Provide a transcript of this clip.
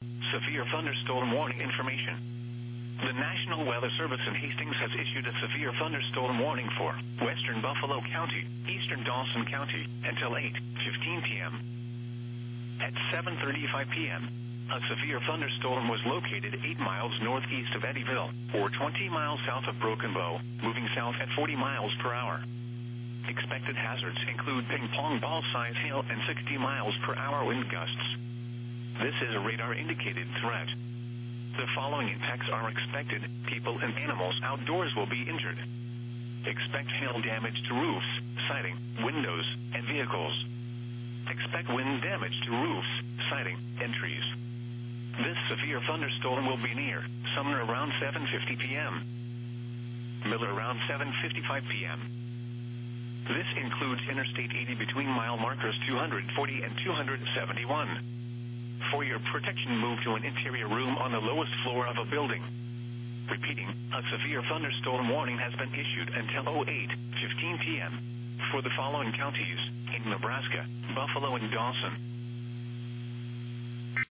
Severe thunderstorm warning information. The National Weather Service in Hastings has issued a severe thunderstorm warning for western Buffalo County, eastern Dawson County, until 8:15 p.m. At 7:35 p.m., a severe thunderstorm was located 8 miles northeast of Eddyville, or 20 miles south of Broken Bow, moving south at 40 miles per hour. Expected hazards include ping-pong ball-size hail and 60 miles per hour wind gusts. This is a radar-indicated threat. The following impacts are expected. People and animals outdoors will be injured. Expect hail damage to roofs, siding, windows, and vehicles. Expect wind damage to roofs, siding, and trees. This severe thunderstorm will be near Sumner around 7:50 p.m. Miller around 7:55 p.m. This includes Interstate 80 between mile markers 240 and 271. For your protection, move to an interior room on the lowest floor of a building. Repeating, a severe thunderstorm warning has been issued until 08:15 p.m. for the following counties in Nebraska, Buffalo and Dawson.